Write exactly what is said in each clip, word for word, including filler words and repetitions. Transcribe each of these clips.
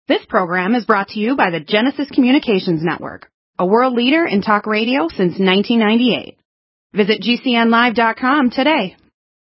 This program is brought to you by the Genesis Communications Network, a world leader in talk radio since nineteen ninety-eight. Visit G C N live dot com today.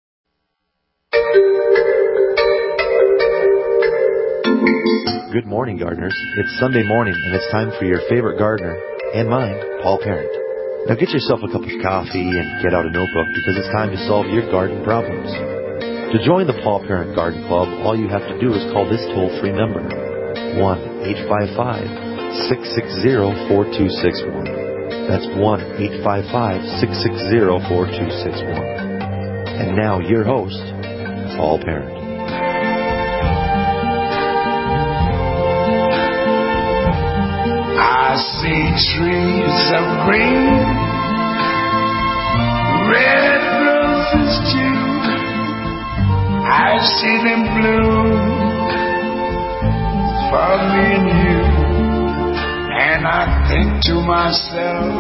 Good morning, gardeners. It's Sunday morning, and it's time for your favorite gardener, and mine, Paul Parent. Now get yourself a cup of coffee and get out a notebook, because it's time to solve your garden problems. To join the Paul Parent Garden Club, all you have to do is call this toll-free number, one eight five five, six six zero, four two six one. That's one eight five five, six six zero, four two six one. And now, your host, Paul Parent. I see trees of green, red roses too. I see them bloom for me and you. And I think to myself,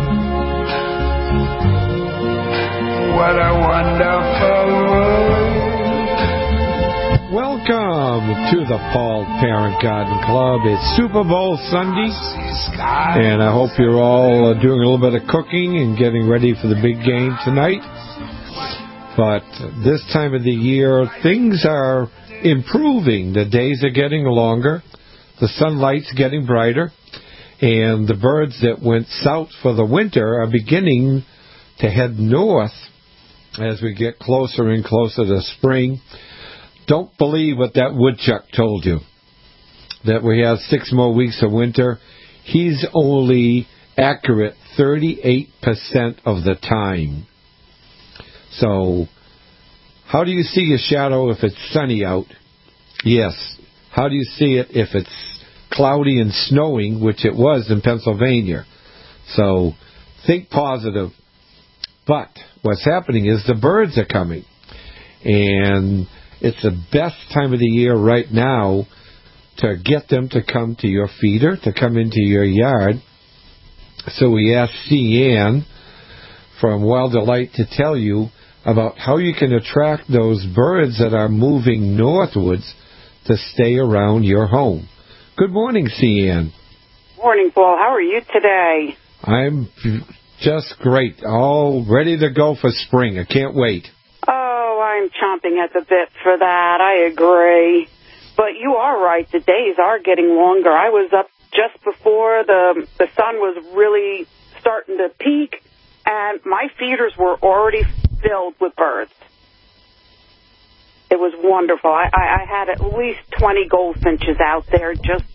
what a wonderful world. Welcome to the Paul Parent Garden Club. It's Super Bowl Sunday, and I hope you're all uh, doing a little bit of cooking and getting ready for the big game tonight. But this time of the year, things are improving. The days are getting longer, the sunlight's getting brighter, and the birds that went south for the winter are beginning to head north as we get closer and closer to spring. Don't believe what that woodchuck told you, that we have six more weeks of winter. He's only accurate thirty-eight percent of the time. So, how do you see your shadow if it's sunny out? Yes. How do you see it if it's cloudy and snowing, which it was in Pennsylvania? So, think positive. But what's happening is the birds are coming. And it's the best time of the year right now to get them to come to your feeder, to come into your yard. So we asked C. Ann from Wild Delight to tell you about how you can attract those birds that are moving northwards to stay around your home. Good morning, C. Ann. Morning, Paul. How are you today? I'm just great. All ready to go for spring. I can't wait. Oh, I'm chomping at the bit for that. I agree. But you are right. The days are getting longer. I was up just before the the sun was really starting to peak, and my feeders were already filled with birds. It was wonderful. I, I, I had at least twenty goldfinches out there just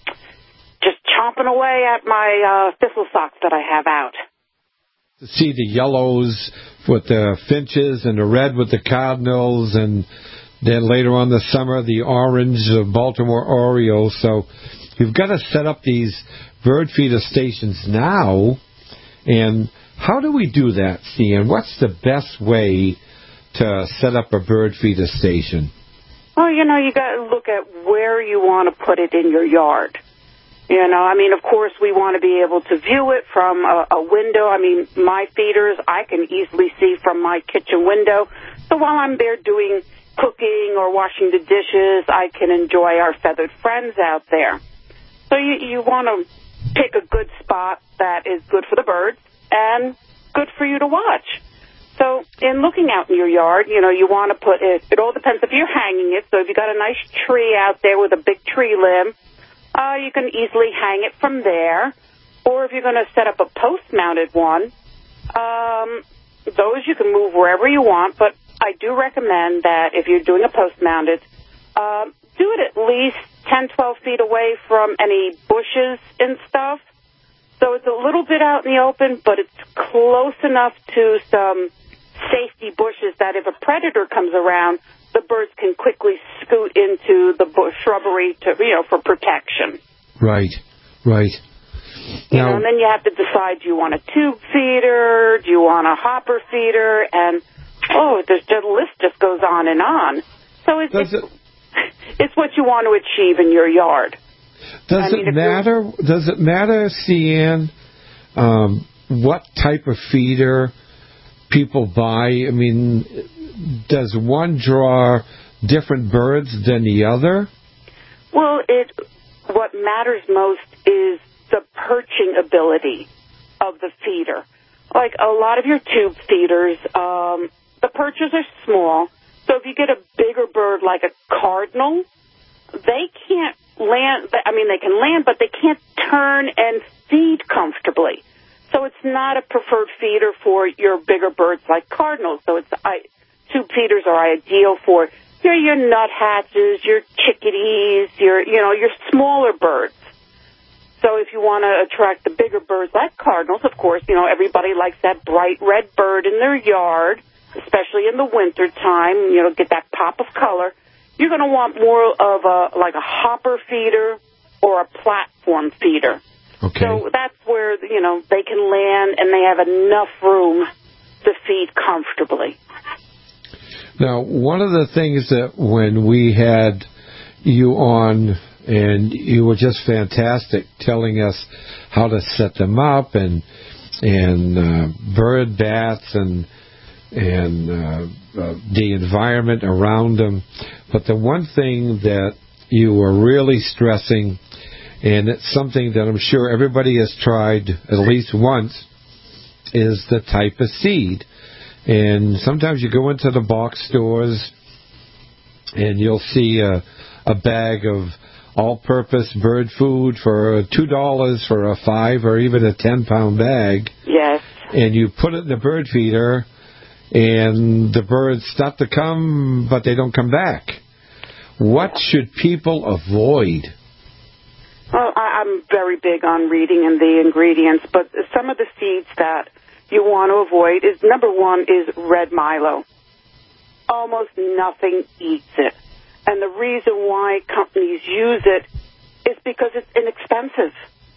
just chomping away at my uh, thistle socks that I have out. To see the yellows with the finches and the red with the cardinals, and then later on the summer, the orange of Baltimore Orioles. So you've got to set up these bird feeder stations now. And how do we do that, Cian? What's the best way to set up a bird feeder station? Well, you know, you got to look at where you want to put it in your yard. You know, I mean, of course, we want to be able to view it from a, a window. I mean, my feeders, I can easily see from my kitchen window. So while I'm there doing cooking or washing the dishes, I can enjoy our feathered friends out there. So you, you want to pick a good spot that is good for the birds and good for you to watch. So in looking out in your yard, you know, you want to put it, it all depends if you're hanging it. So if you got a nice tree out there with a big tree limb, Uh, you can easily hang it from there. Or if you're going to set up a post-mounted one, um, those you can move wherever you want. But I do recommend that if you're doing a post-mounted, uh, do it at least ten, twelve feet away from any bushes and stuff. So it's a little bit out in the open, but it's close enough to some safety bushes that if a predator comes around, the birds can quickly scoot into the bush shrubbery to, you know, for protection. Right, right. You Now, know, and then you have to decide, do you want a tube feeder? Do you want a hopper feeder? And, oh, the, the list just goes on and on. So it's, it's, it, it's what you want to achieve in your yard. Does I mean, it matter? Does it matter, Cian, um, what type of feeder people buy? I mean, does one draw different birds than the other? Well, it what matters most is the perching ability of the feeder. Like a lot of your tube feeders, um, the perches are small. So if you get a bigger bird like a cardinal, they can't land. I mean, they can land, but they can't turn and feed comfortably. So it's not a preferred feeder for your bigger birds like cardinals. So it's I, tube feeders are ideal for your your nuthatches, your chickadees, your you know your smaller birds. So if you want to attract the bigger birds like cardinals, of course, you know everybody likes that bright red bird in their yard, especially in the winter time. You know, get that pop of color. You're going to want more of a like a hopper feeder or a platform feeder. Okay. So that's where, you know, they can land and they have enough room to feed comfortably. Now, one of the things that when we had you on, and you were just fantastic telling us how to set them up and and uh, bird baths and and uh, uh, the environment around them. But the one thing that you were really stressing, and it's something that I'm sure everybody has tried at least once, is the type of seed. And sometimes you go into the box stores and you'll see a, a bag of all-purpose bird food for two dollars for a five or even a ten-pound bag. Yes. And you put it in the bird feeder, and the birds start to come, but they don't come back. What yeah. should people avoid? Well, I, I'm very big on reading and the ingredients, but some of the seeds that you want to avoid is, number one, is red Milo. Almost nothing eats it. And the reason why companies use it is because it's inexpensive.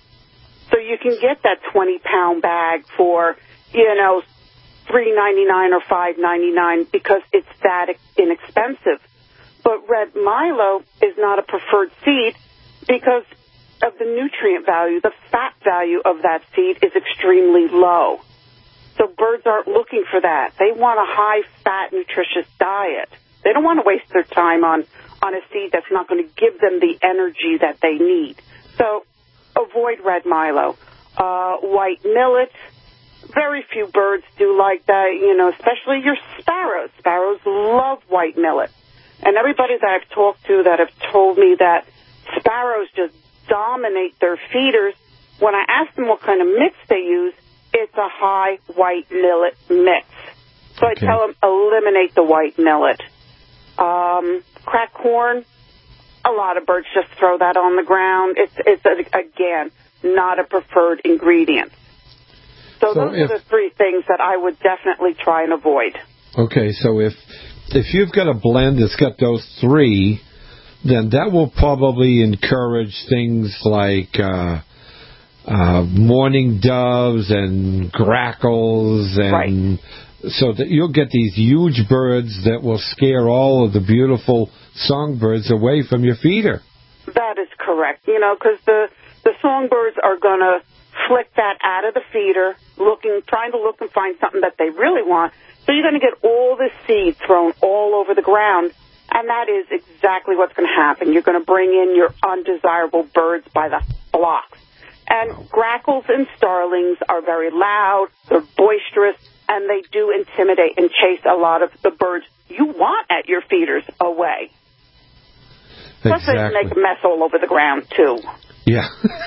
So you can get that twenty-pound bag for, you know, three ninety-nine or five ninety-nine because it's that inexpensive. But red Milo is not a preferred seed because of the nutrient value. The fat value of that seed is extremely low. So birds aren't looking for that. They want a high-fat, nutritious diet. They don't want to waste their time on, on a seed that's not going to give them the energy that they need. So avoid red Milo. Uh, white millet, very few birds do like that, you know, especially your sparrows. Sparrows love white millet. And everybody that I've talked to that have told me that sparrows just dominate their feeders, when I ask them what kind of mix they use, it's a high white millet mix. So okay. I tell them, eliminate the white millet. Um, cracked corn, a lot of birds just throw that on the ground. It's, it's a, again, not a preferred ingredient. So, so those if, are the three things that I would definitely try and avoid. Okay, so if if you've got a blend that's got those three, then that will probably encourage things like uh, uh, mourning doves and grackles, and right. so that you'll get these huge birds that will scare all of the beautiful songbirds away from your feeder. That is correct. You know, because the, the songbirds are going to flick that out of the feeder, looking, trying to look and find something that they really want. So you're going to get all this seed thrown all over the ground, and that is exactly what's going to happen. You're going to bring in your undesirable birds by the flocks. And grackles and starlings are very loud, they're boisterous, and they do intimidate and chase a lot of the birds you want at your feeders away. Plus Exactly. they make a mess all over the ground, too. Yeah.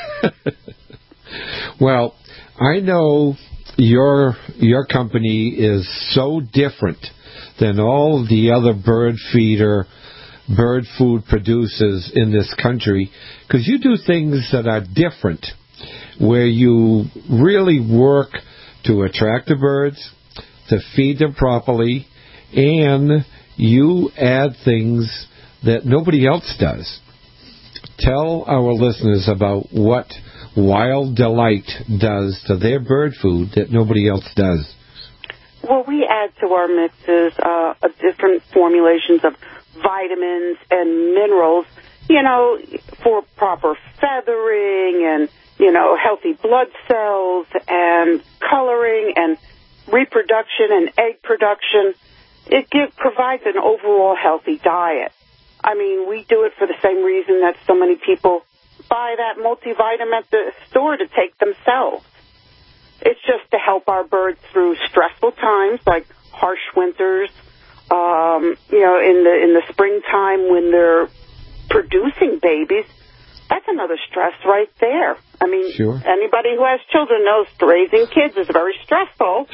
Well, I know your your company is so different than all the other bird feeder, bird food producers in this country, because you do things that are different, where you really work to attract the birds, to feed them properly, and you add things that nobody else does. Tell our listeners about what Wild Delight does to their bird food that nobody else does. Well, we add to our mixes uh, of different formulations of vitamins and minerals, you know, for proper feathering and, you know, healthy blood cells and coloring and reproduction and egg production. It give, provides an overall healthy diet. I mean, we do it for the same reason that so many people buy that multivitamin at the store to take themselves. It's just to help our birds through stressful times like harsh winters, um, you know, in the in the springtime when they're producing babies. That's another stress right there. I mean, sure. Anybody who has children knows raising kids is very stressful.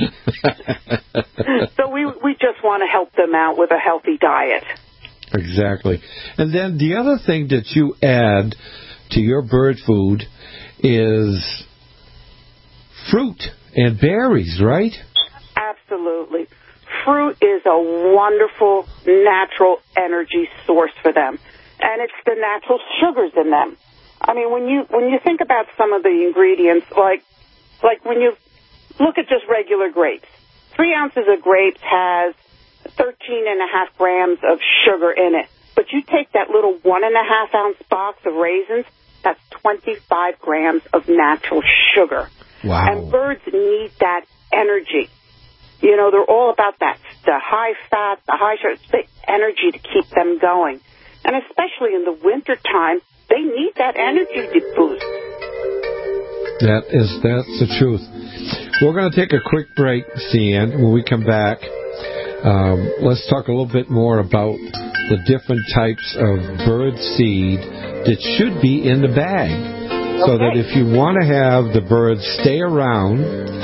So we we just want to help them out with a healthy diet. Exactly. And then the other thing that you add to your bird food is fruit and berries, right? Absolutely. Fruit is a wonderful natural energy source for them. And it's the natural sugars in them. I mean, when you when you think about some of the ingredients, like like when you look at just regular grapes, three ounces of grapes has thirteen and a half grams of sugar in it. But you take that little one and a half ounce box of raisins, that's twenty-five grams of natural sugar. Wow. And birds need that energy. You know, they're all about that, the high fat, the high sugar, the energy to keep them going. And especially in the wintertime, they need that energy to boost. That is, that's the truth. We're going to take a quick break, Cian. When we come back, um, let's talk a little bit more about the different types of bird seed that should be in the bag. So Okay. that if you want to have the birds stay around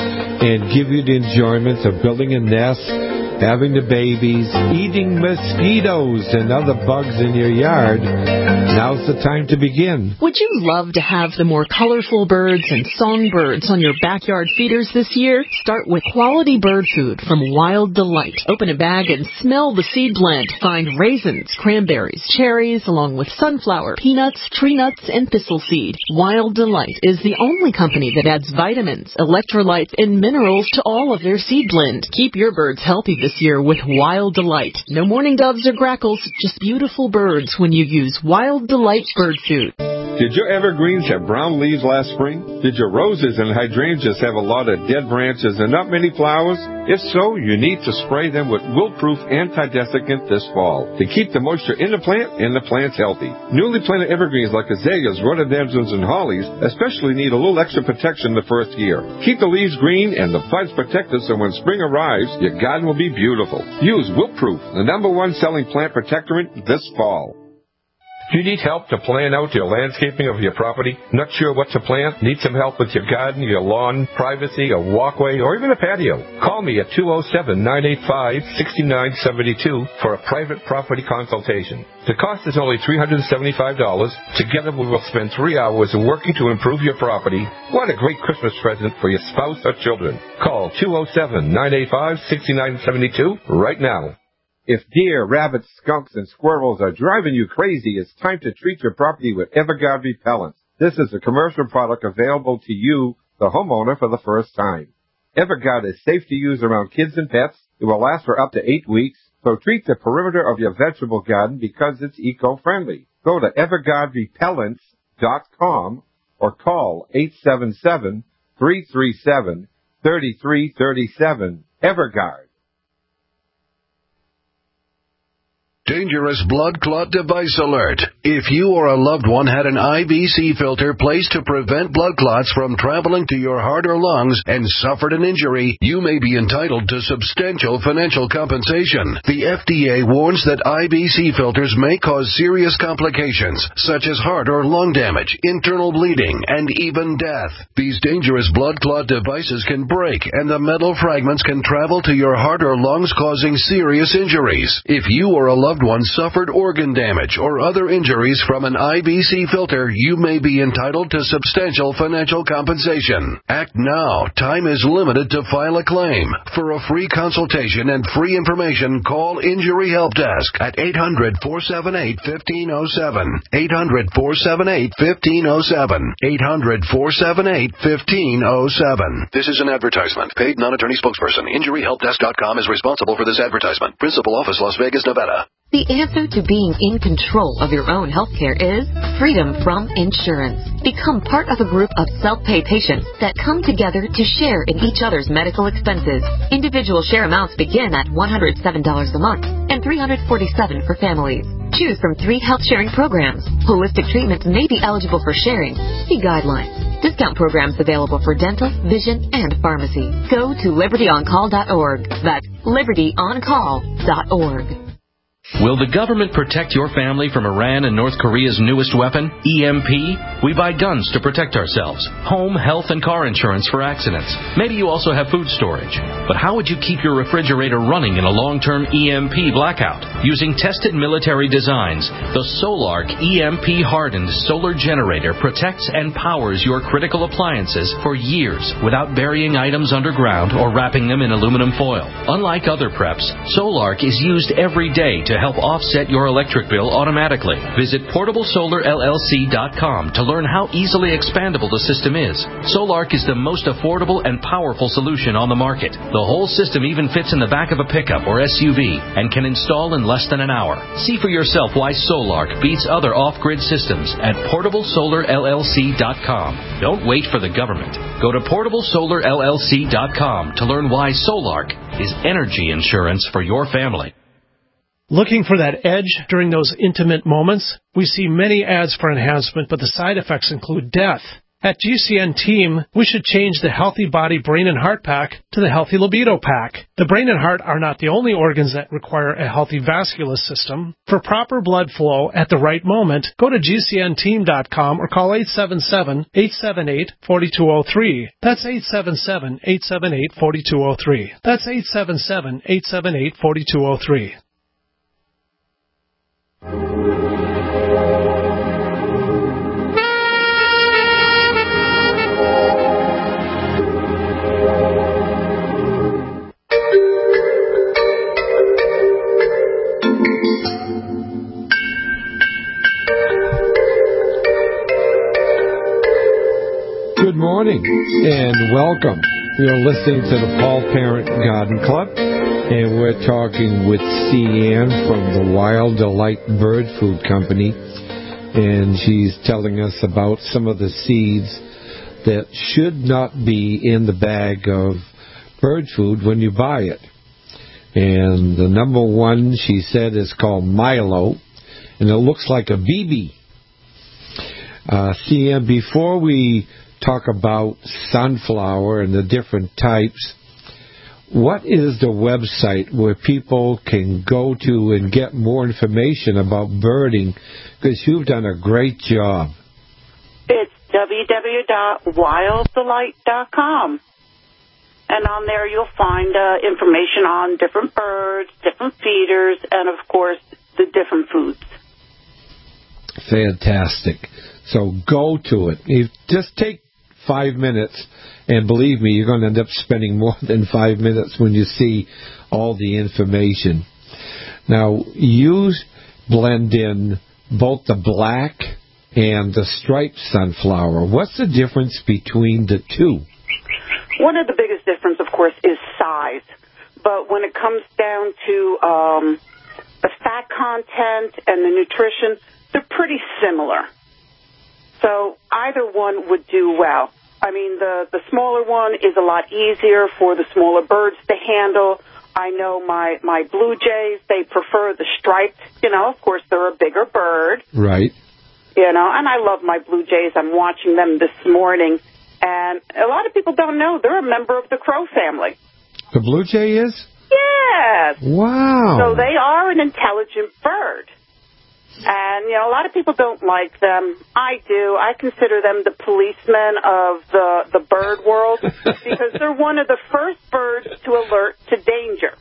and give you the enjoyment of building a nest, having the babies, eating mosquitoes and other bugs in your yard, now's the time to begin. Would you love to have the more colorful birds and songbirds on your backyard feeders this year? Start with quality bird food from Wild Delight. Open a bag and smell the seed blend. Find raisins, cranberries, cherries, along with sunflower, peanuts, tree nuts, and thistle seed. Wild Delight is the only company that adds vitamins, electrolytes, and minerals to all of their seed blend. Keep your birds healthy this year with Wild Delight. No mourning doves or grackles, just beautiful birds when you use Wild Delight bird food. Did your evergreens have brown leaves last spring? Did your roses and hydrangeas have a lot of dead branches and not many flowers? If so, you need to spray them with wilt-proof anti-desiccant this fall to keep the moisture in the plant and the plants healthy. Newly planted evergreens like azaleas, rhododendrons, and hollies especially need a little extra protection the first year. Keep the leaves green and the buds protected so when spring arrives, your garden will be beautiful. Use Wilt-Proof, the number one selling plant protectorant this fall. Do you need help to plan out your landscaping of your property? Not sure what to plant? Need some help with your garden, your lawn, privacy, a walkway, or even a patio? Call me at two oh seven, nine eight five, six nine seven two for a private property consultation. The cost is only three hundred seventy-five dollars. Together we will spend three hours working to improve your property. What a great Christmas present for your spouse or children. Call two oh seven, nine eight five, six nine seven two right now. If deer, rabbits, skunks, and squirrels are driving you crazy, it's time to treat your property with Everguard repellents. This is a commercial product available to you, the homeowner, for the first time. Everguard is safe to use around kids and pets. It will last for up to eight weeks, so treat the perimeter of your vegetable garden because it's eco-friendly. Go to everguard repellents dot com or call eight seven seven, three three seven, three three three seven. Everguard. Dangerous blood clot device alert. If you or a loved one had an I V C filter placed to prevent blood clots from traveling to your heart or lungs and suffered an injury, you may be entitled to substantial financial compensation. The F D A warns that I V C filters may cause serious complications, such as heart or lung damage, internal bleeding, and even death. These dangerous blood clot devices can break, and the metal fragments can travel to your heart or lungs, causing serious injuries. If you or a loved one suffered organ damage or other injuries from an I V C filter, you may be entitled to substantial financial compensation. Act now. Time is limited to file a claim. For a free consultation and free information, call Injury Help Desk at eight hundred, four seven eight, one five zero seven. eight hundred, four seven eight, one five zero seven. eight hundred, four seven eight, one five zero seven. This is an advertisement. Paid non-attorney spokesperson. Injury Help Desk dot com is responsible for this advertisement. Principal office, Las Vegas, Nevada. The answer to being in control of your own health care is freedom from insurance. Become part of a group of self-pay patients that come together to share in each other's medical expenses. Individual share amounts begin at one hundred seven dollars a month and three hundred forty-seven dollars for families. Choose from three health-sharing programs. Holistic treatments may be eligible for sharing. See guidelines. Discount programs available for dental, vision, and pharmacy. Go to liberty on call dot org. That's liberty on call dot org. Will the government protect your family from Iran and North Korea's newest weapon, E M P? We buy guns to protect ourselves, home, health, and car insurance for accidents. Maybe you also have food storage. But how would you keep your refrigerator running in a long-term E M P blackout? Using tested military designs, the Solark E M P-hardened solar generator protects and powers your critical appliances for years without burying items underground or wrapping them in aluminum foil. Unlike other preps, Solark is used every day to help offset your electric bill automatically. Visit portable solar L L C dot com to learn how easily expandable the system is. Solark is the most affordable and powerful solution on the market. The whole system even fits in the back of a pickup or S U V and can install in less than an hour. See for yourself why Solark beats other off-grid systems at portable solar L L C dot com. Don't wait for the government. Go to portable solar L L C dot com to learn why Solark is energy insurance for your family. Looking for that edge during those intimate moments? We see many ads for enhancement, but the side effects include death. At G C N Team, we should change the Healthy Body Brain and Heart Pack to the Healthy Libido Pack. The brain and heart are not the only organs that require a healthy vascular system. For proper blood flow at the right moment, go to G C N team dot com or call eight seven seven, eight seven eight, four two zero three. That's eight seven seven, eight seven eight, four two zero three. That's eight seven seven, eight seven eight, four two zero three. Good morning and welcome. You're listening to the Paul Parent Garden Club, and we're talking with C. Ann from the Wild Delight Bird Food Company, and she's telling us about some of the seeds that should not be in the bag of bird food when you buy it. And the number one, she said, is called Milo, and it looks like a B B. Uh, C. Ann, before we talk about sunflower and the different types, what is the website where people can go to and get more information about birding? Because you've done a great job. It's w w w dot wild delight dot com. And on there you'll find uh, information on different birds, different feeders, and, of course, the different foods. Fantastic. So go to it. You just take five minutes, and believe me, you're going to end up spending more than five minutes when you see all the information. Now, you blend in both the black and the striped sunflower. What's the difference between the two? One of the biggest difference, of course, is size. But when it comes down to um, the fat content and the nutrition, they're pretty similar. So either one would do well. I mean, the, the smaller one is a lot easier for the smaller birds to handle. I know my, my blue jays, they prefer the striped. You know, of course, they're a bigger bird. Right. You know, and I love my blue jays. I'm watching them this morning. And a lot of people don't know they're a member of the crow family. The blue jay is? Yes. Wow. So they are an intelligent bird. And, you know, a lot of people don't like them. I do. I consider them the policemen of the, the bird world because they're one of the first birds to alert to danger.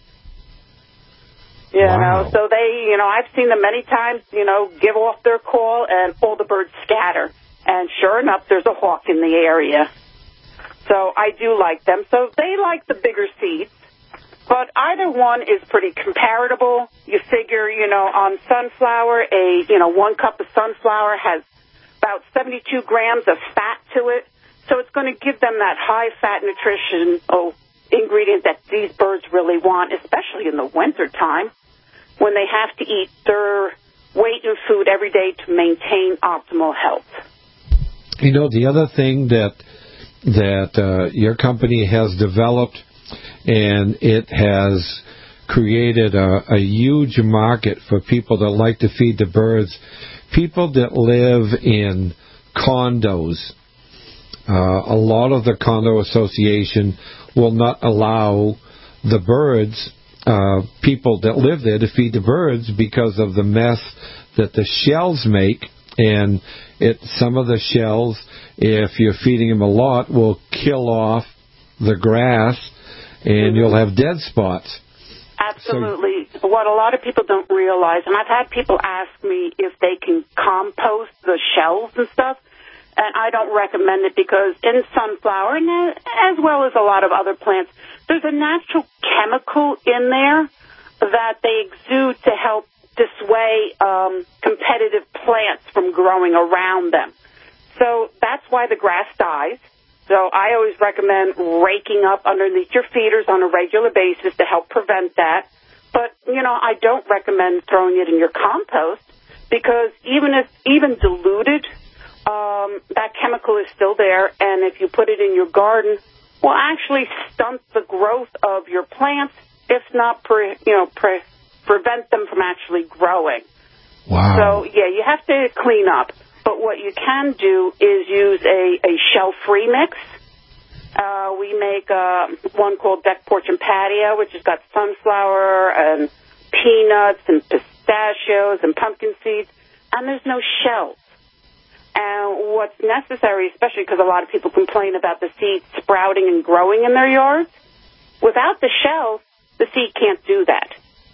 You wow. know, so they, you know, I've seen them many times, you know, give off their call and all the birds scatter. And sure enough, there's a hawk in the area. So I do like them. So they like the bigger seeds. But either one is pretty comparable. You figure, you know, on sunflower, a, you know, one cup of sunflower has about seventy-two grams of fat to it. So it's going to give them that high-fat nutrition oh, ingredient that these birds really want, especially in the wintertime when they have to eat their weight in food every day to maintain optimal health. You know, the other thing that, that uh, your company has developed, and it has created a, a huge market for people that like to feed the birds. People that live in condos, uh, a lot of the condo association will not allow the birds, uh, people that live there to feed the birds because of the mess that the shells make. And it, some of the shells, if you're feeding them a lot, will kill off the grass, and you'll have dead spots. Absolutely. So, what a lot of people don't realize, and I've had people ask me if they can compost the shells and stuff, and I don't recommend it because in sunflower, and as well as a lot of other plants, there's a natural chemical in there that they exude to help dissuade um, competitive plants from growing around them. So that's why the grass dies. So I always recommend raking up underneath your feeders on a regular basis to help prevent that. But, you know, I don't recommend throwing it in your compost because even if even diluted, um, that chemical is still there. And if you put it in your garden, will actually stunt the growth of your plants, if not, pre, you know, pre, prevent them from actually growing. Wow. So, yeah, you have to clean up. But what you can do is use a, a shell-free mix. Uh, we make uh, one called Deck Porch and Patio, which has got sunflower and peanuts and pistachios and pumpkin seeds, and there's no shells. And what's necessary, especially because a lot of people complain about the seeds sprouting and growing in their yards, without the shells, the seed can't do that.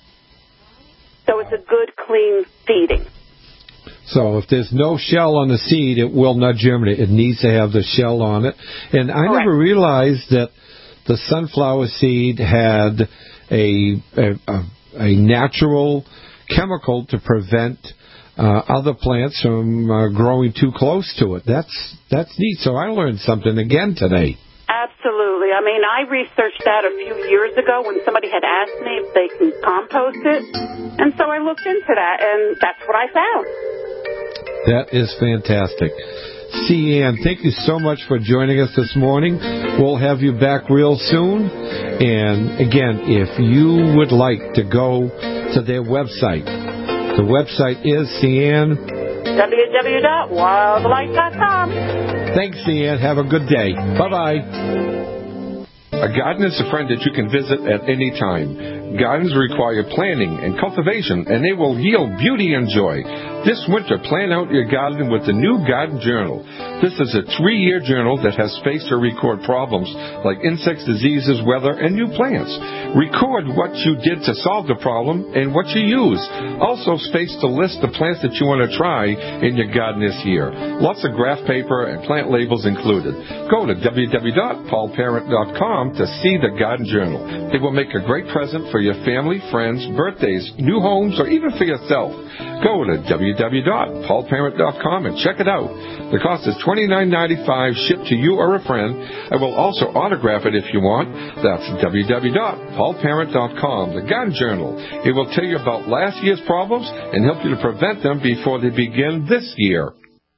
So it's a good, clean feeding. So if there's no shell on the seed, it will not germinate. It needs to have the shell on it. And I Correct. never realized that the sunflower seed had a a, a, a natural chemical to prevent uh, other plants from uh, growing too close to it. That's that's neat. So I learned something again today. Absolutely. I mean, I researched that a few years ago when somebody had asked me if they can compost it. And so I looked into that, and that's what I found. That is fantastic. C. Ann, thank you so much for joining us this morning. We'll have you back real soon. And again, if you would like to go to their website, the website is, C. Ann, w w w dot wildlife dot com. Thanks, C. Ann. Have a good day. Bye-bye. A garden is a friend that you can visit at any time. Gardens require planning and cultivation, and they will yield beauty and joy. This winter, plan out your garden with the new Garden Journal. This is a three-year journal that has space to record problems like insects, diseases, weather, and new plants. Record what you did to solve the problem and what you used. Also, space to list the plants that you want to try in your garden this year. Lots of graph paper and plant labels included. Go to w w w dot paul parent dot com to see the Garden Journal. It will make a great present for your family, friends, birthdays, new homes, or even for yourself. Go to w w w dot paul parent dot com and check it out. The cost is twenty-nine ninety-five, shipped to you or a friend. I will also autograph it if you want. That's w w w dot paul parent dot com, the Garden Journal. It will tell you about last year's problems and help you to prevent them before they begin this year.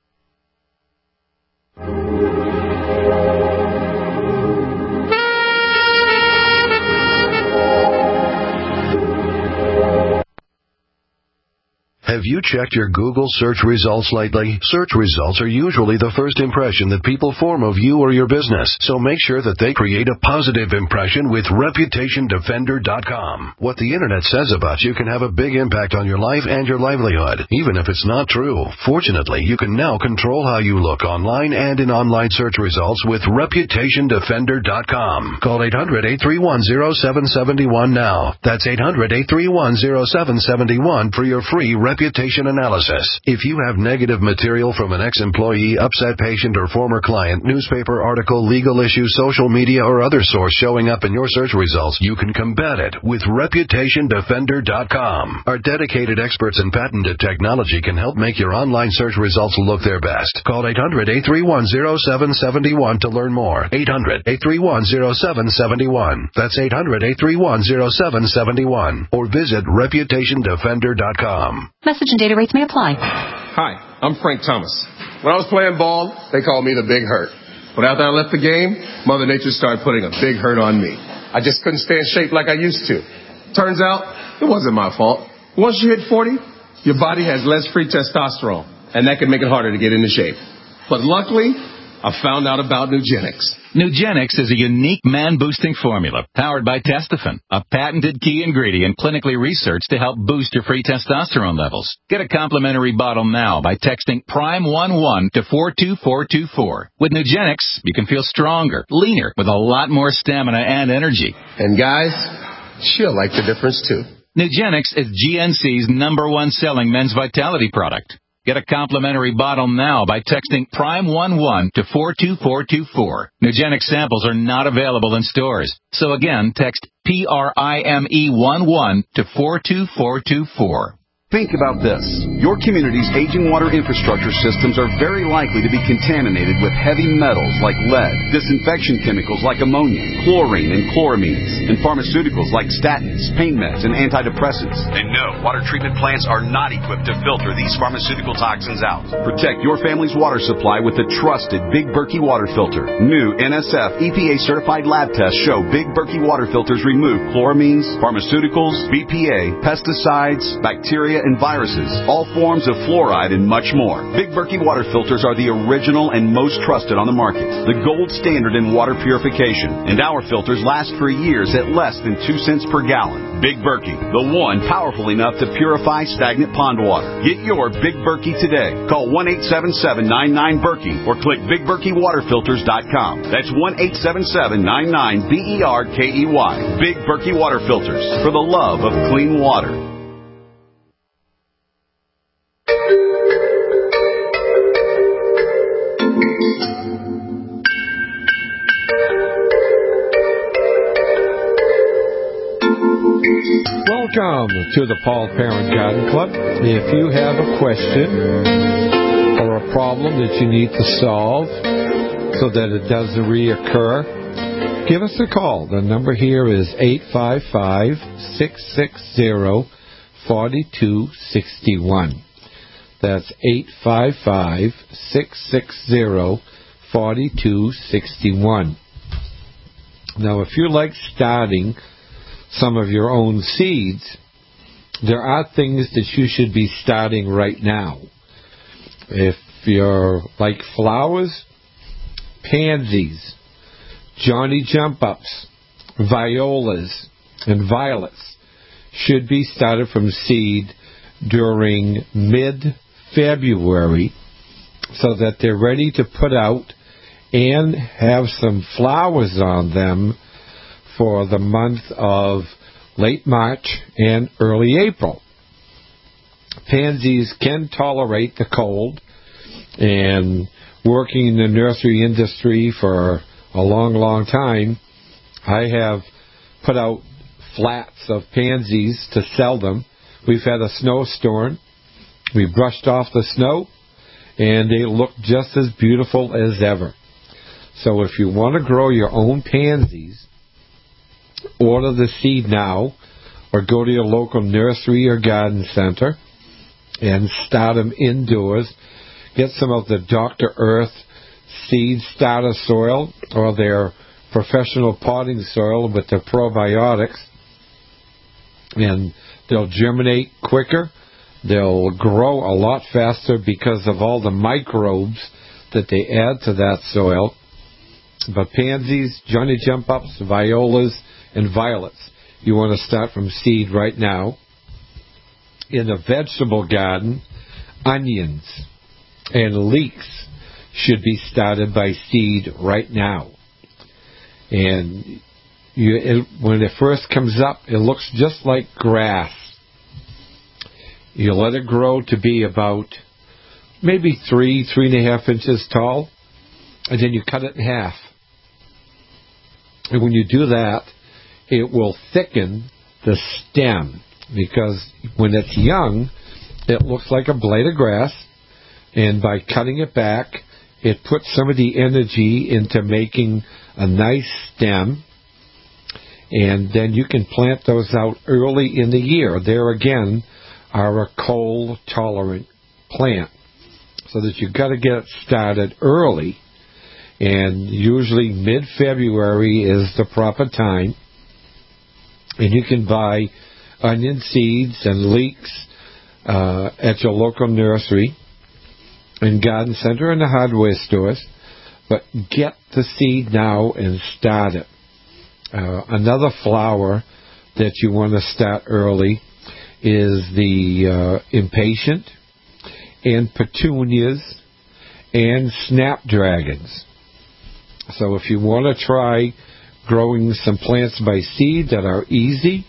Have you checked your Google search results lately? Search results are usually the first impression that people form of you or your business, so make sure that they create a positive impression with reputation defender dot com. What the Internet says about you can have a big impact on your life and your livelihood, even if it's not true. Fortunately, you can now control how you look online and in online search results with reputation defender dot com. Call eight hundred, eight three one, zero seven seven one now. That's eight hundred, eight three one, zero seven seven one for your free reputation analysis. If you have negative material from an ex-employee, upset patient, or former client, newspaper article, legal issue, social media, or other source showing up in your search results, you can combat it with reputation defender dot com. Our dedicated experts in patented technology can help make your online search results look their best. Call eight hundred, eight three one, zero seven seven one to learn more. eight hundred, eight three one, zero seven seven one. That's eight hundred, eight three one, zero seven seven one. Or visit reputation defender dot com. Message and data rates may apply. Hi, I'm Frank Thomas. When I was playing ball, they called me the Big Hurt. But after I left the game, Mother Nature started putting a big hurt on me. I just couldn't stay in shape like I used to. Turns out, it wasn't my fault. Once you hit forty, your body has less free testosterone, and that can make it harder to get into shape. But luckily, I found out about Nugenix. Nugenix is a unique man-boosting formula powered by Testofen, a patented key ingredient clinically researched to help boost your free testosterone levels. Get a complimentary bottle now by texting prime one one to four two four two four. With Nugenix, you can feel stronger, leaner, with a lot more stamina and energy. And guys, she'll like the difference too. Nugenix is G N C's number one selling men's vitality product. Get a complimentary bottle now by texting prime one one to four two four two four. Nugenix samples are not available in stores. So again, text P R I M E one one to four two four two four. Think about this. Your community's aging water infrastructure systems are very likely to be contaminated with heavy metals like lead, disinfection chemicals like ammonia, chlorine and chloramines, and pharmaceuticals like statins, pain meds, and antidepressants. And no, water treatment plants are not equipped to filter these pharmaceutical toxins out. Protect your family's water supply with the trusted Big Berkey water filter. New N S F E P A-certified lab tests show Big Berkey water filters remove chloramines, pharmaceuticals, B P A, pesticides, bacteria, and viruses, all forms of fluoride, and much more. Big Berkey water filters are the original and most trusted on the market, the gold standard in water purification, and our filters last for years at less than two cents per gallon. Big Berkey, the one powerful enough to purify stagnant pond water. Get your Big Berkey today. Call one eight seven seven nine nine Berkey or click big berkey water filters dot com. That's one eight seven seven nine nine B E R K E Y. Big Berkey water filters, for the love of clean water. Welcome to the Paul Parent Garden Club. If you have a question or a problem that you need to solve so that it doesn't reoccur, give us a call. The number here is eight five five, six six zero, four two six one. That's eight five five, six six zero, four two six one. Now, if you like starting some of your own seeds, there are things that you should be starting right now. If you're like flowers, pansies, Johnny jump-ups, violas, and violets should be started from seed during mid-February so that they're ready to put out and have some flowers on them for the month of late March and early April. Pansies can tolerate the cold, and working in the nursery industry for a long, long time, I have put out flats of pansies to sell them. We've had a snowstorm. We brushed off the snow, and they look just as beautiful as ever. So if you want to grow your own pansies, order the seed now, or go to your local nursery or garden center and start them indoors. Get some of the Doctor Earth seed starter soil or their professional potting soil with the probiotics, and they'll germinate quicker. They'll grow a lot faster because of all the microbes that they add to that soil. But pansies, Johnny jump-ups, violas, and violets, you want to start from seed right now. In a vegetable garden, onions and leeks should be started by seed right now. And you, it, when it first comes up, it looks just like grass. You let it grow to be about maybe three, three and a half inches tall, and then you cut it in half. And when you do that, it will thicken the stem, because when it's young, it looks like a blade of grass, and by cutting it back, it puts some of the energy into making a nice stem, and then you can plant those out early in the year. There again are a cold-tolerant plant, so that you've got to get it started early, and usually mid-February is the proper time. And you can buy onion seeds and leeks uh, at your local nursery and garden center and the hardware stores. But get the seed now and start it. Uh, another flower that you want to start early is the uh, impatient and petunias and snapdragons. So if you want to try growing some plants by seed that are easy,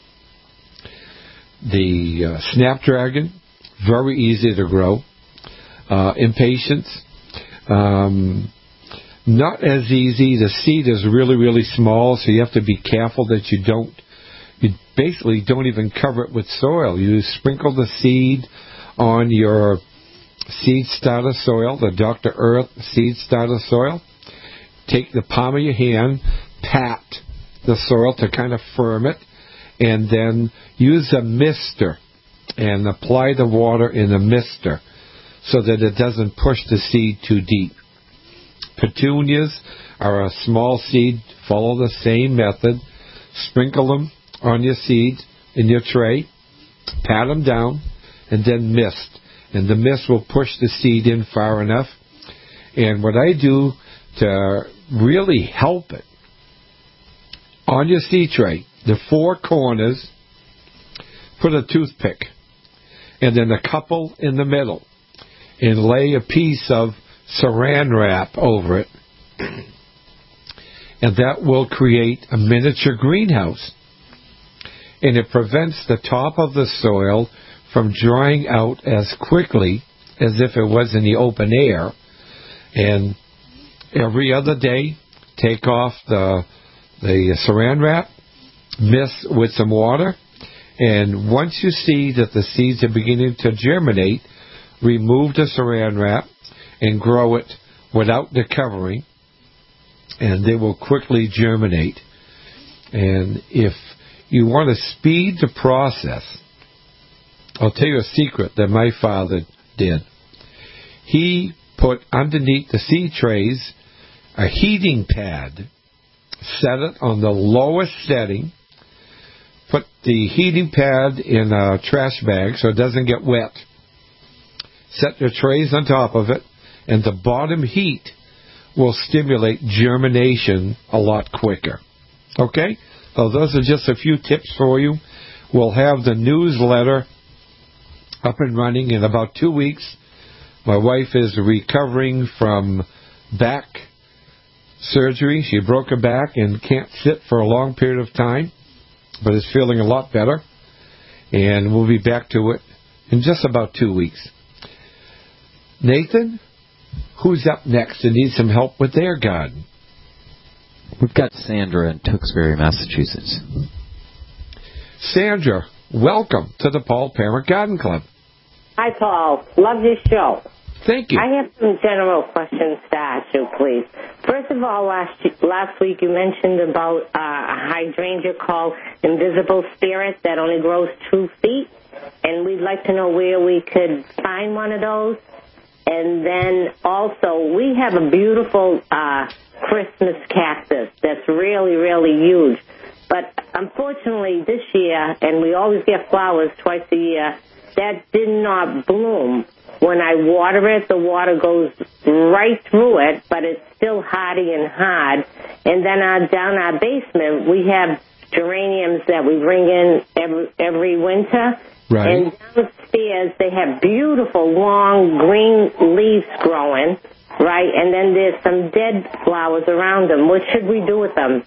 the uh, snapdragon, very easy to grow. Uh, impatiens, um, not as easy. The seed is really, really small, so you have to be careful that you don't, you basically don't even cover it with soil. You sprinkle the seed on your seed starter soil, the Doctor Earth seed starter soil. Take the palm of your hand, pat the soil to kind of firm it, and then use a mister and apply the water in a mister so that it doesn't push the seed too deep. Petunias are a small seed. Follow the same method. Sprinkle them on your seeds in your tray, pat them down, and then mist. And the mist will push the seed in far enough. And what I do to really help it, on your seed tray, the four corners, put a toothpick, and then a couple in the middle, and lay a piece of saran wrap over it. And that will create a miniature greenhouse. And it prevents the top of the soil from drying out as quickly as if it was in the open air. And every other day, take off the the saran wrap, mix with some water, and once you see that the seeds are beginning to germinate, remove the saran wrap and grow it without the covering, and they will quickly germinate. And if you want to speed the process, I'll tell you a secret that my father did. He put underneath the seed trays a heating pad, set it on the lowest setting, put the heating pad in a trash bag so it doesn't get wet, set your trays on top of it, and the bottom heat will stimulate germination a lot quicker. Okay? So those are just a few tips for you. We'll have the newsletter up and running in about two weeks. My wife is recovering from back surgery. She broke her back and can't sit for a long period of time, but is feeling a lot better. And we'll be back to it in just about two weeks. Nathan, who's up next and needs some help with their garden? We've got Sandra in Tewksbury, Massachusetts. Sandra, welcome to the Paul Parent Garden Club. Hi, Paul. Love your show. Thank you. I have some general questions to ask you, please. First of all, last last week you mentioned about uh, a hydrangea called Invisible Spirit that only grows two feet, and we'd like to know where we could find one of those. And then also, we have a beautiful uh, Christmas cactus that's really, really huge. But unfortunately, this year, and we always get flowers twice a year, that did not bloom. When I water it, the water goes right through it, but it's still hardy and hard. And then uh, down our basement, we have geraniums that we bring in every, every winter. Right. And downstairs, they have beautiful, long, green leaves growing, right? And then there's some dead flowers around them. What should we do with them?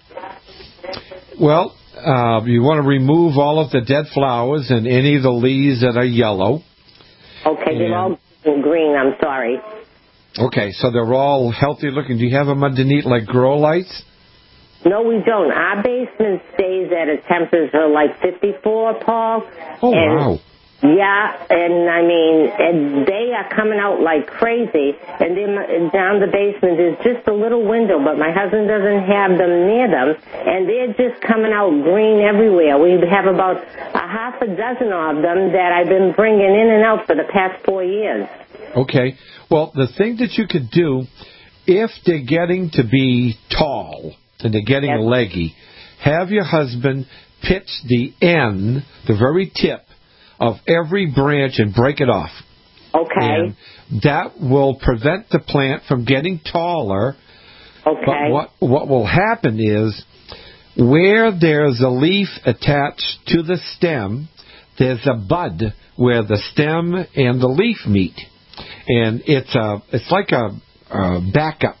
Well, uh, you want to remove all of the dead flowers and any of the leaves that are yellow. Okay, they're all green, I'm sorry. Okay, so they're all healthy looking. Do you have them underneath like grow lights? No, we don't. Our basement stays at a temperature like fifty-four, Paul. Oh, and, wow. Yeah, and I mean, and they are coming out like crazy. And then down the basement is just a little window, but my husband doesn't have them near them. And they're just coming out green everywhere. We have about a half a dozen of them that I've been bringing in and out for the past four years. Okay. Well, the thing that you could do, if they're getting to be tall and they're getting yes. leggy, have your husband pitch the end, the very tip, of every branch and break it off. Okay. And that will prevent the plant from getting taller. Okay. But what, what will happen is, where there's a leaf attached to the stem, there's a bud where the stem and the leaf meet. And it's a it's like a, a backup.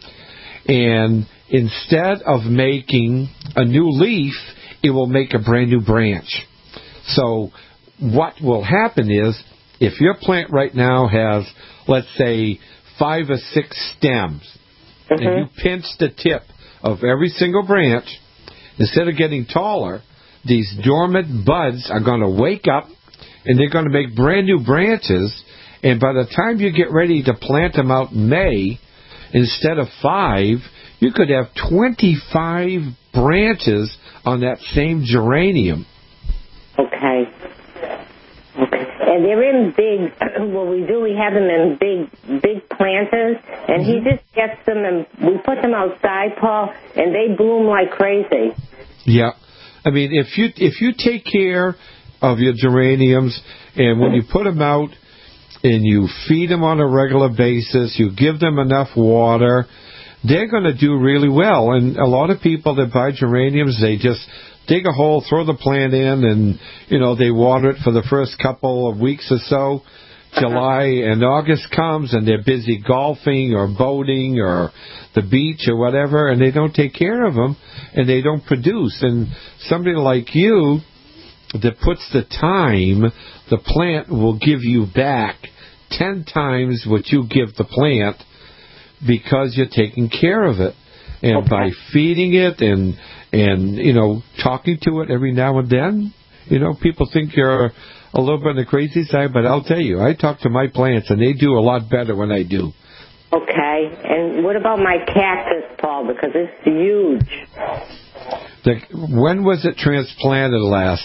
And instead of making a new leaf, it will make a brand new branch. So what will happen is, if your plant right now has, let's say, five or six stems, mm-hmm. and you pinch the tip of every single branch, instead of getting taller, these dormant buds are going to wake up, and they're going to make brand new branches. And by the time you get ready to plant them out in May, instead of five, you could have twenty-five branches on that same geranium. Okay. Okay. And they're in big, well, we do, we have them in big, big planters, and mm-hmm. he just gets them, and we put them outside, Paul, and they bloom like crazy. Yeah. I mean, if you if you take care of your geraniums, and when you put them out and you feed them on a regular basis, you give them enough water, they're going to do really well. And a lot of people that buy geraniums, they just dig a hole, throw the plant in, and, you know, they water it for the first couple of weeks or so. July and August comes, and they're busy golfing or boating or the beach or whatever, and they don't take care of them, and they don't produce. And somebody like you that puts the time, the plant will give you back ten times what you give the plant, because you're taking care of it. And okay. by feeding it and, and, you know, talking to it every now and then, you know, people think you're a little bit on the crazy side, but I'll tell you, I talk to my plants, and they do a lot better when I do. Okay. And what about my cactus, Paul? Because it's huge. The, when was it transplanted last?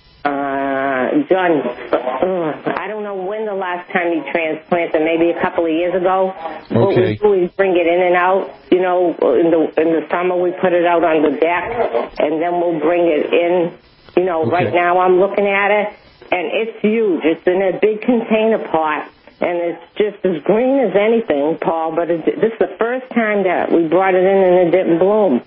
Uh, John, uh, I don't know when the last time you transplanted, maybe a couple of years ago. Okay. What we do is bring it in and out. You know, in the in the summer we put it out on the deck, and then we'll bring it in. You know, okay. Right now I'm looking at it, and it's huge. It's in a big container pot, and it's just as green as anything, Paul, but it, this is the first time that we brought it in and it didn't bloom.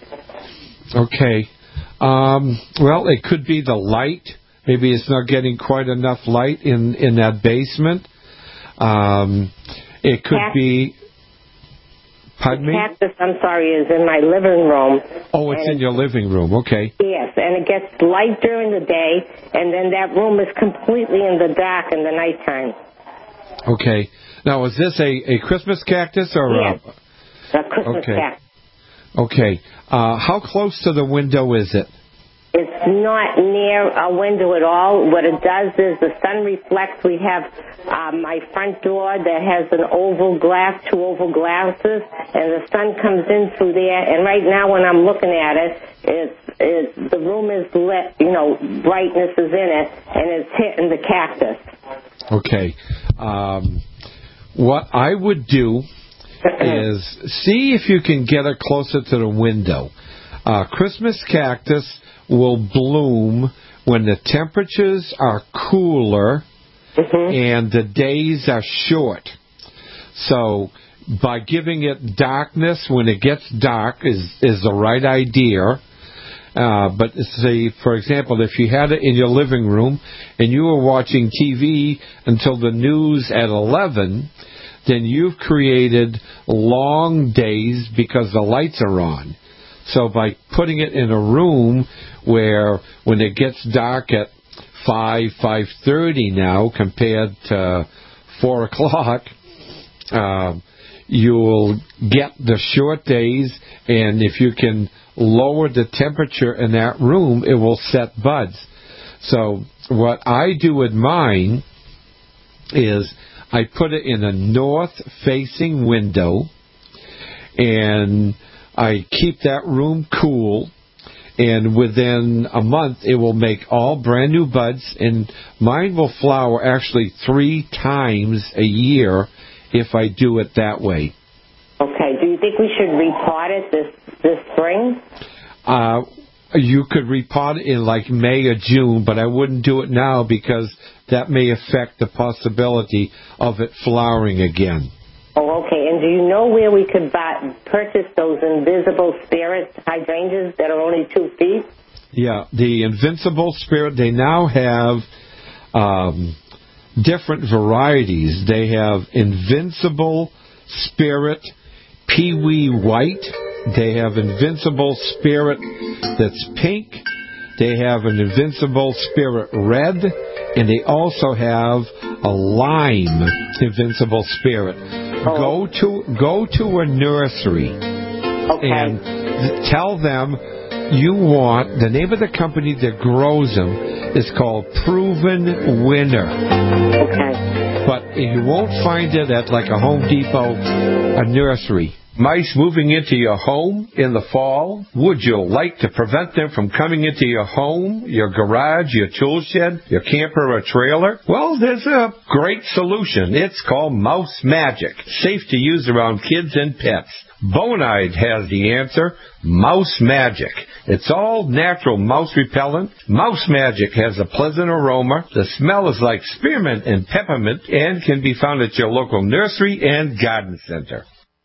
Okay. Um, well, it could be the light. Maybe it's not getting quite enough light in, in that basement. Um, it could cactus, be... Pardon the me? Cactus, I'm sorry, is in my living room. Oh, it's in your living room. Okay. Yes, and it gets light during the day, and then that room is completely in the dark in the nighttime. Okay. Now, is this a, a Christmas cactus or yes, a, a Christmas okay. cactus. Okay. Uh, how close to the window is it? It's not near a window at all. What it does is the sun reflects. We have uh, my front door that has an oval glass, two oval glasses, and the sun comes in through there. And right now when I'm looking at it, it's, it's, the room is lit, you know, brightness is in it, and it's hitting the cactus. Okay. Um, what I would do is see if you can get it closer to the window. Uh, Christmas cactus will bloom when the temperatures are cooler mm-hmm. and the days are short. So by giving it darkness when it gets dark is, is the right idea. Uh, but say, for example, if you had it in your living room and you were watching T V until the news at eleven, then you've created long days because the lights are on. So by putting it in a room where when it gets dark at five, five thirty now compared to four o'clock, uh, you'll get the short days, and if you can lower the temperature in that room, it will set buds. So what I do with mine is I put it in a north-facing window, and I keep that room cool, and within a month it will make all brand new buds, and mine will flower actually three times a year if I do it that way. Okay. Do you think we should repot it this this spring? Uh, you could repot it in like May or June, but I wouldn't do it now because that may affect the possibility of it flowering again. Oh, okay. And do you know where we could buy, purchase those invisible spirit hydrangeas that are only two feet? Yeah, the Invincible Spirit, they now have um, different varieties. They have Invincible Spirit Pee-wee White. They have Invincible Spirit that's pink. They have an Invincible Spirit Red. And they also have a Lime Invincible Spirit. Oh. Go to go to a nursery okay. and th- tell them you want, the name of the company that grows them is called Proven Winner. Okay. But you won't find it at like a Home Depot, a nursery. Mice moving into your home in the fall? Would you like to prevent them from coming into your home, your garage, your tool shed, your camper or trailer? Well, there's a great solution. It's called Mouse Magic. Safe to use around kids and pets. Bonide has the answer. Mouse Magic. It's all natural mouse repellent. Mouse Magic has a pleasant aroma. The smell is like spearmint and peppermint and can be found at your local nursery and garden center.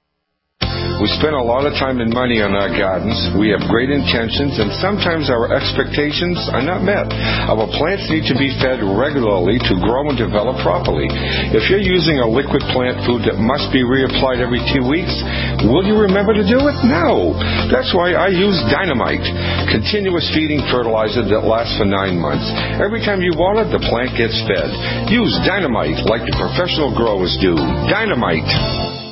We spend a lot of time and money on our gardens. We have great intentions, and sometimes our expectations are not met. Our plants need to be fed regularly to grow and develop properly. If you're using a liquid plant food that must be reapplied every two weeks, will you remember to do it? No. That's why I use Dynamite, continuous feeding fertilizer that lasts for nine months. Every time you water, the plant gets fed. Use Dynamite like the professional growers do. Dynamite.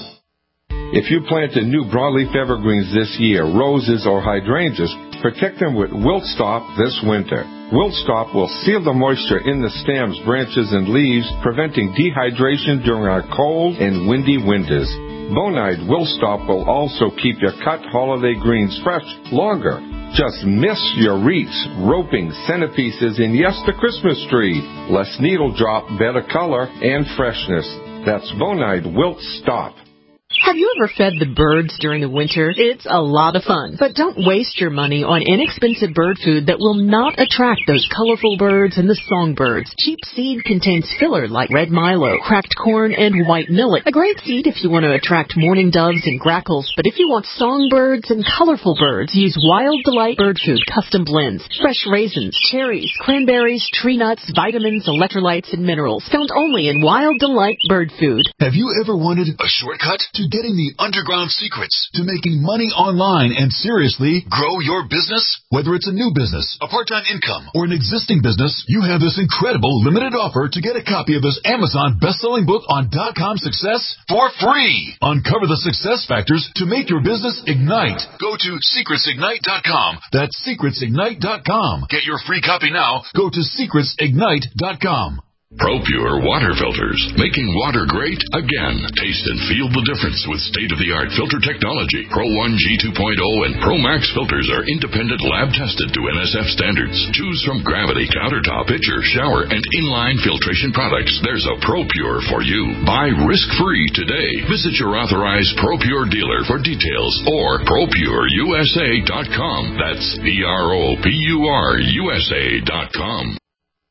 If you planted new broadleaf evergreens this year, roses or hydrangeas, protect them with Wilt Stop this winter. Wilt Stop will seal the moisture in the stems, branches, and leaves, preventing dehydration during our cold and windy winters. Bonide Wilt Stop will also keep your cut holiday greens fresh longer. Just miss your wreaths, roping, centerpieces, and yes, the Christmas tree. Less needle drop, better color, and freshness. That's Bonide Wilt Stop. Have you ever fed the birds during the winter? It's a lot of fun. But don't waste your money on inexpensive bird food that will not attract those colorful birds and the songbirds. Cheap seed contains filler like red milo, cracked corn, and white millet. A great seed if you want to attract mourning doves and grackles. But if you want songbirds and colorful birds, use Wild Delight Bird Food Custom Blends. Fresh raisins, cherries, cranberries, tree nuts, vitamins, electrolytes, and minerals. Found only in Wild Delight Bird Food. Have you ever wanted a shortcut to getting the underground secrets to making money online and seriously grow your business? Whether it's a new business, a part-time income, or an existing business, you have this incredible limited offer to get a copy of this Amazon best-selling book on dot-com success for free. Uncover the success factors to make your business ignite. Go to secrets ignite dot com. That's secrets ignite dot com. Get your free copy now. Go to secrets ignite dot com. ProPure water filters, making water great again. Taste and feel the difference with state-of-the-art filter technology. Pro one G two point oh and Pro Max filters are independent lab-tested to N S F standards. Choose from Gravity, Countertop, Pitcher, Shower, and Inline filtration products. There's a ProPure for you. Buy risk-free today. Visit your authorized ProPure dealer for details or pro pure U S A dot com. That's P R O P U R U S A dot com.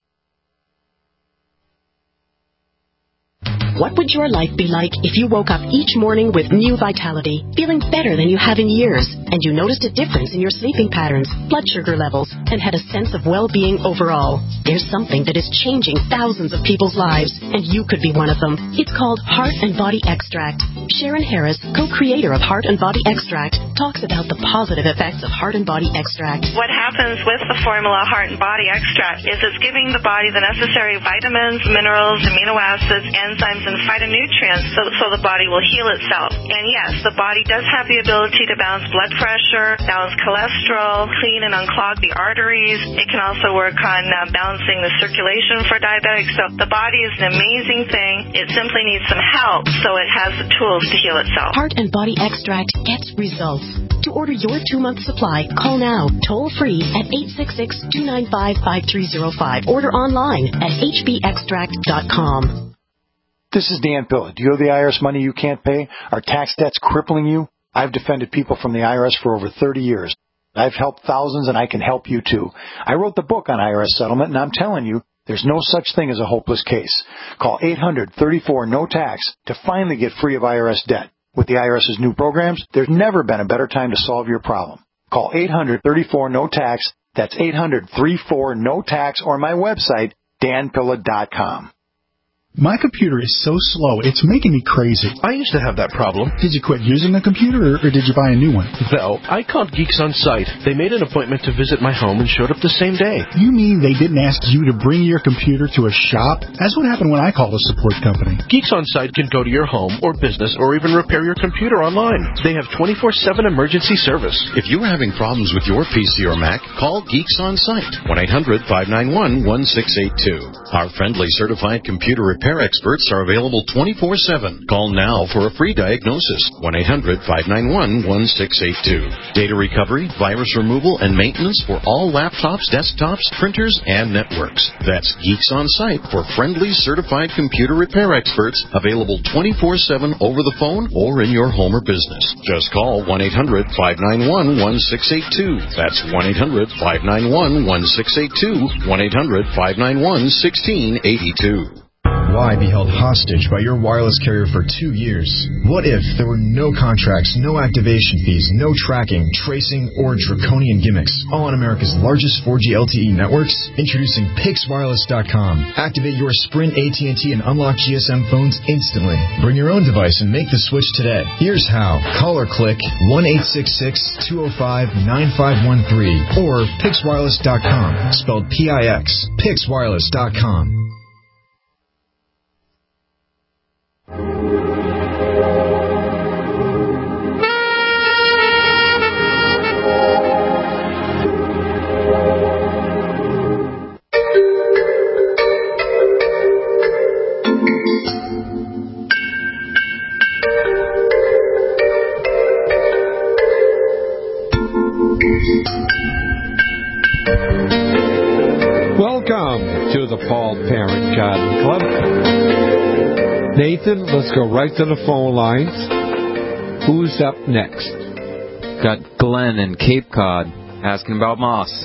What would your life be like if you woke up each morning with new vitality, feeling better than you have in years, and you noticed a difference in your sleeping patterns, blood sugar levels, and had a sense of well-being overall? There's something that is changing thousands of people's lives, and you could be one of them. It's called Heart and Body Extract. Sharon Harris, co-creator of Heart and Body Extract, talks about the positive effects of Heart and Body Extract. What happens with the formula Heart and Body Extract is it's giving the body the necessary vitamins, minerals, amino acids, enzymes, and phytonutrients so, so the body will heal itself. And yes, the body does have the ability to balance blood pressure, balance cholesterol, clean and unclog the arteries. It can also work on uh, balancing the circulation for diabetics. So the body is an amazing thing. It simply needs some help so it has the tools to heal itself. Heart and Body Extract gets results. To order your two-month supply, call now, toll-free at eight six six, two nine five, five three zero five. Order online at h b extract dot com. This is Dan Pilla. Do you owe the I R S money you can't pay? Are tax debts crippling you? I've defended people from the I R S for over thirty years. I've helped thousands, and I can help you too. I wrote the book on I R S settlement, and I'm telling you, there's no such thing as a hopeless case. Call eight hundred, thirty-four, no tax to finally get free of I R S debt. With the IRS's new programs, there's never been a better time to solve your problem. Call eight hundred, thirty-four, no tax. That's eight hundred, thirty-four, no tax, or my website, dan pilla dot com. My computer is so slow, it's making me crazy. I used to have that problem. Did you quit using the computer, or, or did you buy a new one? No, I called Geeks On Site. They made an appointment to visit my home and showed up the same day. You mean they didn't ask you to bring your computer to a shop? That's what happened when I called a support company. Geeks On Site can go to your home or business or even repair your computer online. They have twenty-four seven emergency service. If you're having problems with your P C or Mac, call Geeks On Site, one eight hundred, five nine one, one six eight two. Our friendly certified computer repair experts are available twenty-four seven. Call now for a free diagnosis, one eight hundred, five nine one, one six eight two. Data recovery, virus removal, and maintenance for all laptops, desktops, printers, and networks. That's Geeks On Site for friendly certified computer repair experts, available twenty-four seven over the phone or in your home or business. Just call one eight hundred, five nine one, one six eight two. That's one eight hundred, five nine one, one six eight two, one eight hundred, five nine one, one six eight two. Why be held hostage by your wireless carrier for two years? What if there were no contracts, no activation fees, no tracking, tracing, or draconian gimmicks, all on America's largest four G L T E networks? Introducing Pix Wireless dot com. Activate your Sprint, A T and T, and unlock G S M phones instantly. Bring your own device and make the switch today. Here's how. Call or click one eight six six, two oh five, nine five one three or Pix Wireless dot com, spelled P I X. Pix Wireless dot com. Welcome to the Paul Parent Garden Club. Nathan, let's go right to the phone lines. Who's up next? Got Glenn in Cape Cod asking about moss.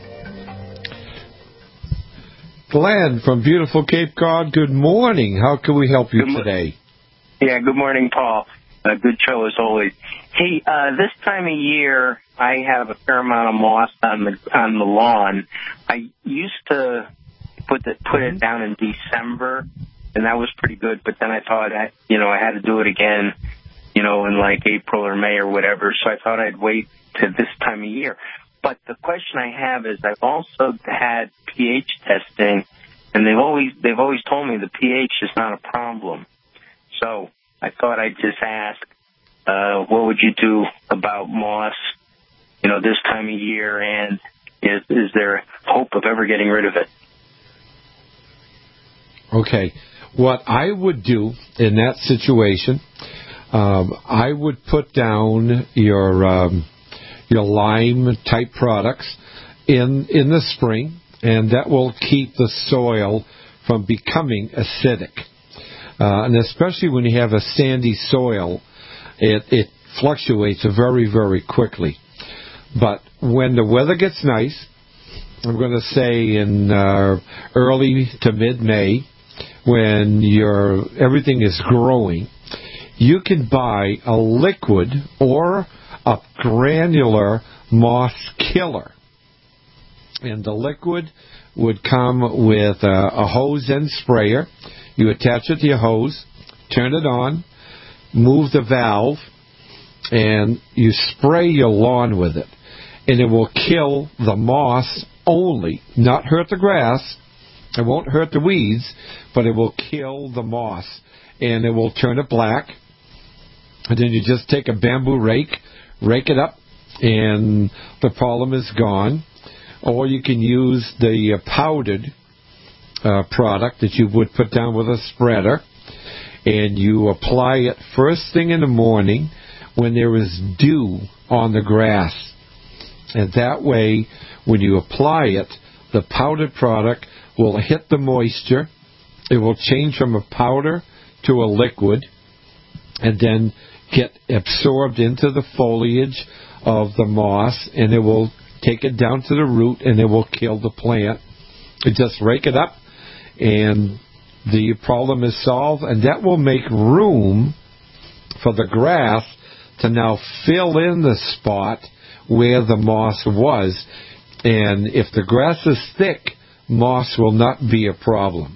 Glenn from beautiful Cape Cod, good morning. How can we help you Good today? Yeah, good morning, Paul. Uh, good show as always. Hey, uh, this time of year, I have a fair amount of moss on the on the lawn. I used to put the, put it down in December, and that was pretty good. But then I thought, I, you know, I had to do it again, you know, in like April or May or whatever. So I thought I'd wait to this time of year. But the question I have is, I've also had pH testing, and they've always they've always told me the pH is not a problem. So I thought I'd just ask, uh, what would you do about moss, you know, this time of year, and is, is there hope of ever getting rid of it? Okay. What I would do in that situation, um, I would put down your um, your lime type products in in the spring, and that will keep the soil from becoming acidic. Uh, and especially when you have a sandy soil, it, it fluctuates very, very quickly. But when the weather gets nice, I'm going to say in uh, early to mid-May, when your everything is growing, you can buy a liquid or a granular moss killer. And the liquid would come with a, a hose and sprayer. You attach it to your hose, turn it on, move the valve, and you spray your lawn with it. And it will kill the moss only, not hurt the grass. It won't hurt the weeds, but it will kill the moss. And it will turn it black. And then you just take a bamboo rake, rake it up, and the problem is gone. Or you can use the uh, powdered uh, product that you would put down with a spreader, and you apply it first thing in the morning when there is dew on the grass. And that way, when you apply it, the powdered product will hit the moisture. It will change from a powder to a liquid, and then get absorbed into the foliage of the moss, and it will take it down to the root, and it will kill the plant. You just rake it up, and the problem is solved, and that will make room for the grass to now fill in the spot where the moss was. And if the grass is thick, moss will not be a problem.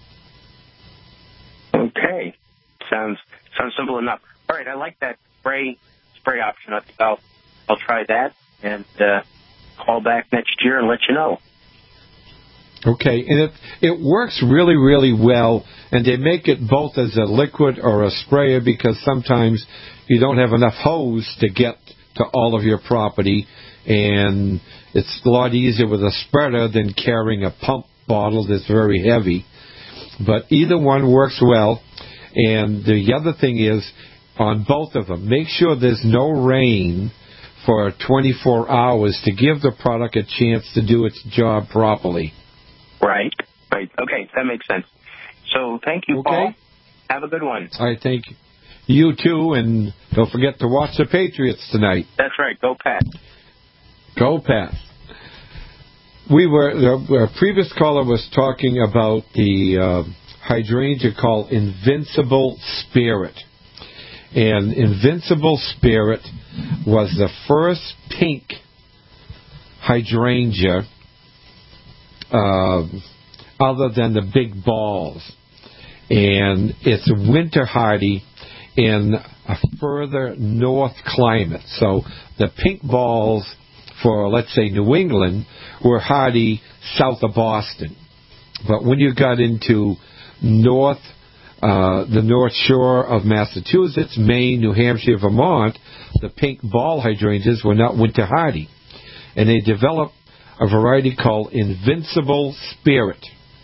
Okay. Sounds sounds simple enough. All right, I like that spray spray option. I think I'll, I'll try that and uh, call back next year and let you know. Okay, and it it works really, really well, and they make it both as a liquid or a sprayer because sometimes you don't have enough hose to get to all of your property, and it's a lot easier with a spreader than carrying a pump bottle that's very heavy. But either one works well, and the other thing is, on both of them, make sure there's no rain for twenty-four hours to give the product a chance to do its job properly. Right, right. Okay, that makes sense. So thank you, okay. Paul. Have a good one. All right, thank you. You too, and don't forget to watch the Patriots tonight. That's right. Go Pat. Go Pat. We were the previous caller was talking about the uh, hydrangea called Invincible Spirit, and Invincible Spirit was the first pink hydrangea uh, other than the big balls, and it's winter hardy in a further north climate. So the pink balls for, let's say, New England were hardy south of Boston. But when you got into north, uh, the North Shore of Massachusetts, Maine, New Hampshire, Vermont, the pink ball hydrangeas were not winter hardy. And they developed a variety called Invincible Spirit.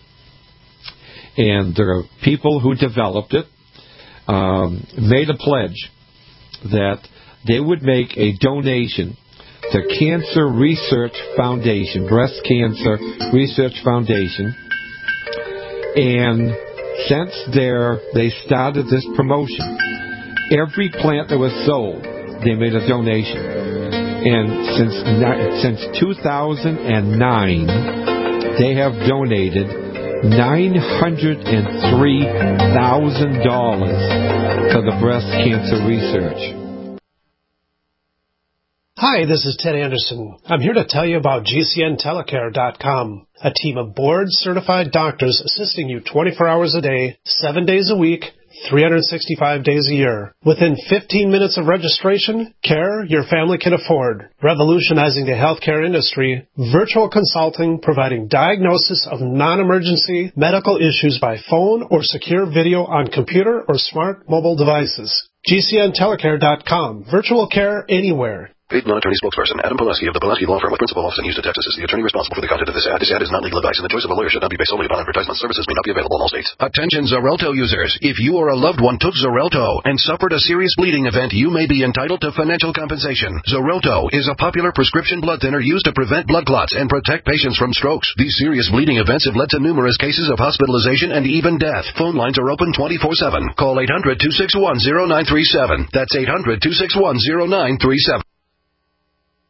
And the people who developed it um, made a pledge that they would make a donation to Cancer Research Foundation, Breast Cancer Research Foundation. And since there, they started this promotion, every plant that was sold, they made a donation. And since since two thousand nine, they have donated nine hundred three thousand dollars to the breast cancer research. Hi, this is Ted Anderson. I'm here to tell you about G C N telecare dot com, a team of board-certified doctors assisting you twenty-four hours a day, seven days a week, three hundred sixty-five days a year. Within fifteen minutes of registration, care your family can afford. Revolutionizing the healthcare industry, virtual consulting providing diagnosis of non-emergency medical issues by phone or secure video on computer or smart mobile devices. G C N telecare dot com. Virtual care anywhere. Paid non-attorney spokesperson Adam Pileski of the Pileski Law Firm with principal office in Houston, Texas is the attorney responsible for the content of this ad. This ad is not legal advice, and the choice of a lawyer should not be based solely upon advertisement. Services may not be available in all states. Attention Xarelto users. If you or a loved one took Xarelto and suffered a serious bleeding event, you may be entitled to financial compensation. Xarelto is a popular prescription blood thinner used to prevent blood clots and protect patients from strokes. These serious bleeding events have led to numerous cases of hospitalization and even death. Phone lines are open twenty-four seven. Call eight hundred, two six one, zero nine three seven. That's eight hundred, two six one, zero nine three seven.